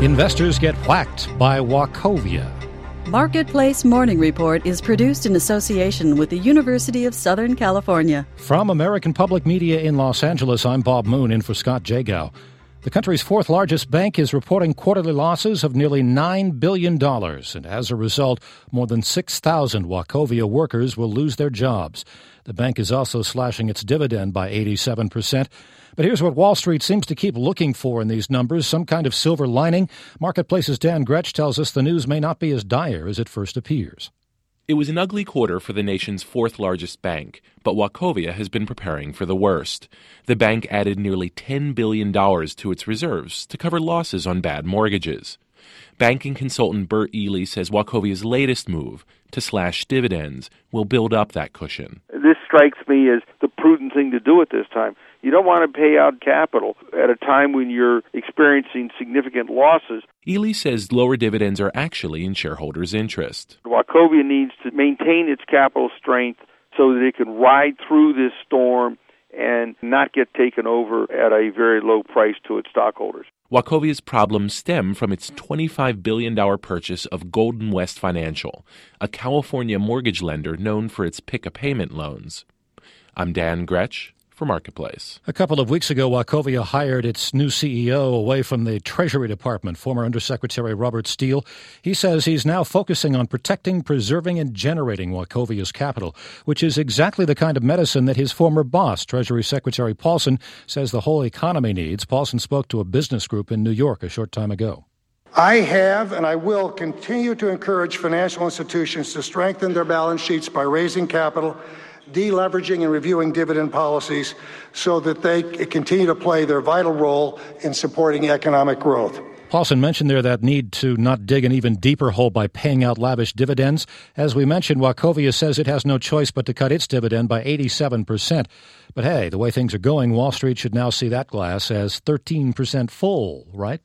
Investors get whacked by Wachovia. Marketplace Morning Report is produced in association with the University of Southern California. From American Public Media in Los Angeles, I'm Bob Moon in for Scott Jagow. The country's fourth largest bank is reporting quarterly losses of nearly $9 billion. And as a result, more than 6,000 Wachovia workers will lose their jobs. The bank is also slashing its dividend by 87%. But here's what Wall Street seems to keep looking for in these numbers, some kind of silver lining. Marketplace's Dan Gretsch tells us the news may not be as dire as it first appears. It was an ugly quarter for the nation's fourth largest bank, but Wachovia has been preparing for the worst. The bank added nearly $10 billion to its reserves to cover losses on bad mortgages. Banking consultant Bert Ely says Wachovia's latest move to slash dividends will build up that cushion. This strikes me as the prudent thing to do at this time. You don't want to pay out capital at a time when you're experiencing significant losses. Ely says lower dividends are actually in shareholders' interest. Wachovia needs to maintain its capital strength so that it can ride through this storm and not get taken over at a very low price to its stockholders. Wachovia's problems stem from its $25 billion purchase of Golden West Financial, a California mortgage lender known for its pick-a-payment loans. I'm Dan Gretsch for Marketplace. A couple of weeks ago, Wachovia hired its new CEO away from the Treasury Department, former Undersecretary Robert Steele. He says he's now focusing on protecting, preserving, and generating Wachovia's capital, which is exactly the kind of medicine that his former boss, Treasury Secretary Paulson, says the whole economy needs. Paulson spoke to a business group in New York a short time ago. I have and I will continue to encourage financial institutions to strengthen their balance sheets by raising capital, deleveraging and reviewing dividend policies so that they continue to play their vital role in supporting economic growth. Paulson mentioned there that need to not dig an even deeper hole by paying out lavish dividends. As we mentioned, Wachovia says it has no choice but to cut its dividend by 87%. But hey, the way things are going, Wall Street should now see that glass as 13% full, right?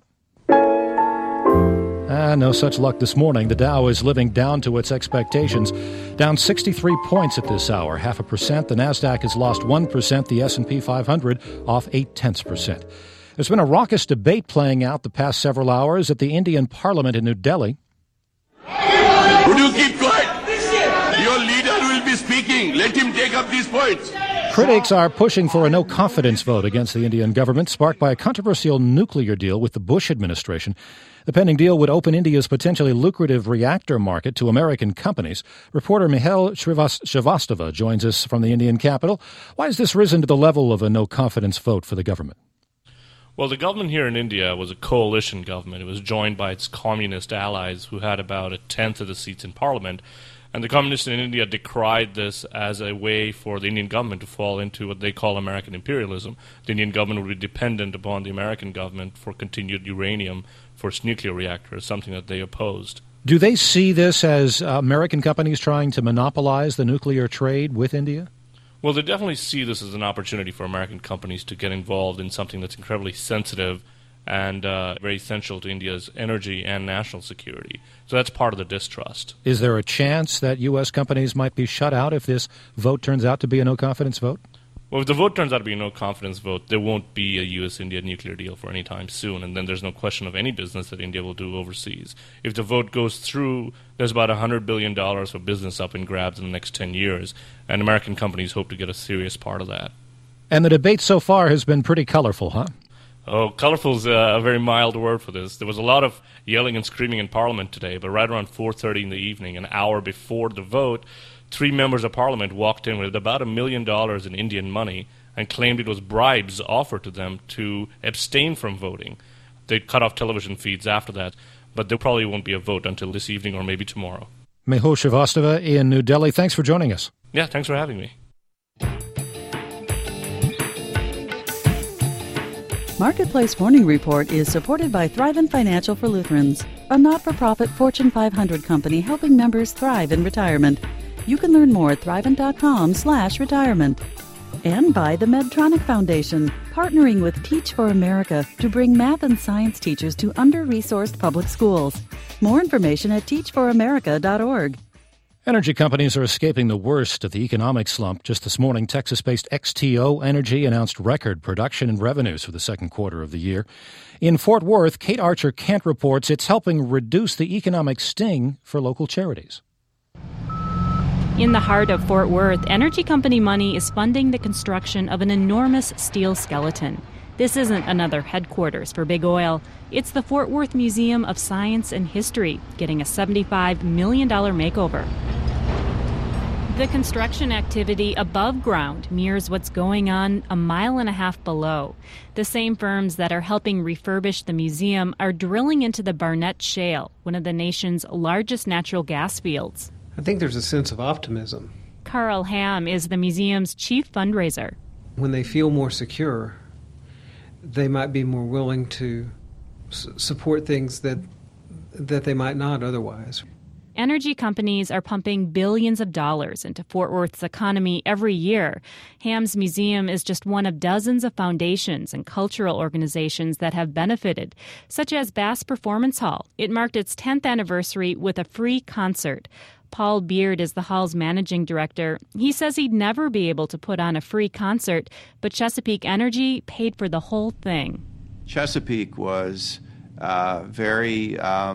No such luck this morning. The Dow is living down to its expectations, down 63 points at this hour, 0.5%. The Nasdaq has lost 1%. The S&P 500 off 0.8%. There's been a raucous debate playing out the past several hours at the Indian Parliament in New Delhi. Would you keep quiet? Your leader will be speaking. Let him take up these points. Critics are pushing for a no-confidence vote against the Indian government, sparked by a controversial nuclear deal with the Bush administration. The pending deal would open India's potentially lucrative reactor market to American companies. Reporter Mihail Shrivastava joins us from the Indian capital. Why has this risen to the level of a no-confidence vote for the government? Well, the government here in India was a coalition government. It was joined by its communist allies who had about 1/10 of the seats in parliament. And the communists in India decried this as a way for the Indian government to fall into what they call American imperialism. The Indian government would be dependent upon the American government for continued uranium for its nuclear reactors, something that they opposed. Do they see this as American companies trying to monopolize the nuclear trade with India? Well, they definitely see this as an opportunity for American companies to get involved in something that's incredibly sensitive and very essential to India's energy and national security. So that's part of the distrust. Is there a chance that U.S. companies might be shut out if this vote turns out to be a no-confidence vote? Well, if the vote turns out to be a no-confidence vote, there won't be a U.S.-India nuclear deal for any time soon, and then there's no question of any business that India will do overseas. If the vote goes through, there's about $100 billion for business up in grabs in the next 10 years, and American companies hope to get a serious part of that. And the debate so far has been pretty colorful, huh? Oh, colorful is a very mild word for this. There was a lot of yelling and screaming in Parliament today, but right around 4:30 in the evening, an hour before the vote, 3 members of Parliament walked in with about $1 million in Indian money and claimed it was bribes offered to them to abstain from voting. They cut off television feeds after that, but there probably won't be a vote until this evening or maybe tomorrow. Mehul Shrivastava in New Delhi, thanks for joining us. Yeah, thanks for having me. Marketplace Morning Report is supported by Thrivent Financial for Lutherans, a not-for-profit Fortune 500 company helping members thrive in retirement. You can learn more at thrivent.com/retirement. And by the Medtronic Foundation, partnering with Teach for America to bring math and science teachers to under-resourced public schools. More information at teachforamerica.org. Energy companies are escaping the worst of the economic slump. Just this morning, Texas-based XTO Energy announced record production and revenues for the second quarter of the year. In Fort Worth, Kate Archer-Kent reports it's helping reduce the economic sting for local charities. In the heart of Fort Worth, energy company money is funding the construction of an enormous steel skeleton. This isn't another headquarters for Big Oil. It's the Fort Worth Museum of Science and History, getting a $75 million makeover. The construction activity above ground mirrors what's going on a mile and a half below. The same firms that are helping refurbish the museum are drilling into the Barnett Shale, one of the nation's largest natural gas fields. I think there's a sense of optimism. Carl Ham is the museum's chief fundraiser. When they feel more secure, they might be more willing to support things that they might not otherwise. Energy companies are pumping billions of dollars into Fort Worth's economy every year. Ham's museum is just one of dozens of foundations and cultural organizations that have benefited, such as Bass Performance Hall. It marked its 10th anniversary with a free concert. Paul Beard is the hall's managing director. He says he'd never be able to put on a free concert, but Chesapeake Energy paid for the whole thing. Chesapeake was very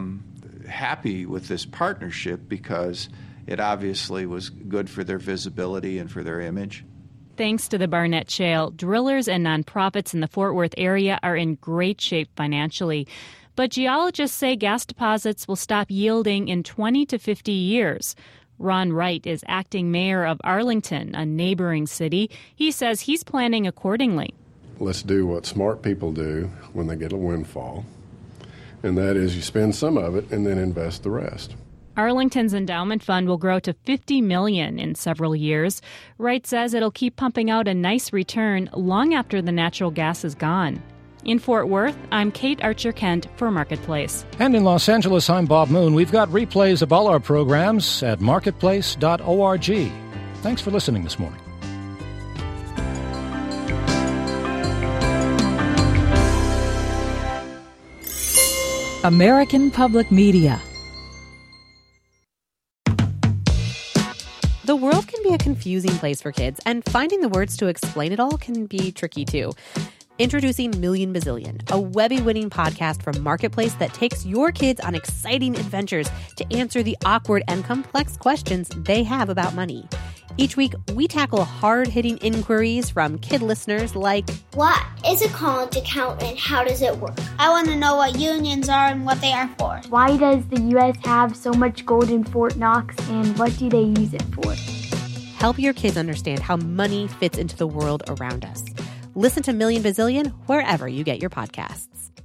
happy with this partnership because it obviously was good for their visibility and for their image. Thanks to the Barnett Shale, drillers and nonprofits in the Fort Worth area are in great shape financially. But geologists say gas deposits will stop yielding in 20 to 50 years. Ron Wright is acting mayor of Arlington, a neighboring city. He says he's planning accordingly. Let's do what smart people do when they get a windfall, and that is you spend some of it and then invest the rest. Arlington's endowment fund will grow to $50 million in several years. Wright says it'll keep pumping out a nice return long after the natural gas is gone. In Fort Worth, I'm Kate Archer-Kent for Marketplace. And in Los Angeles, I'm Bob Moon. We've got replays of all our programs at marketplace.org. Thanks for listening this morning. American Public Media. The world can be a confusing place for kids, and finding the words to explain it all can be tricky too. Introducing Million Bazillion, a Webby-winning podcast from Marketplace that takes your kids on exciting adventures to answer the awkward and complex questions they have about money. Each week, we tackle hard-hitting inquiries from kid listeners like, what is a college account and how does it work? I want to know what unions are and what they are for. Why does the U.S. have so much gold in Fort Knox and what do they use it for? Help your kids understand how money fits into the world around us. Listen to Million Bazillion wherever you get your podcasts.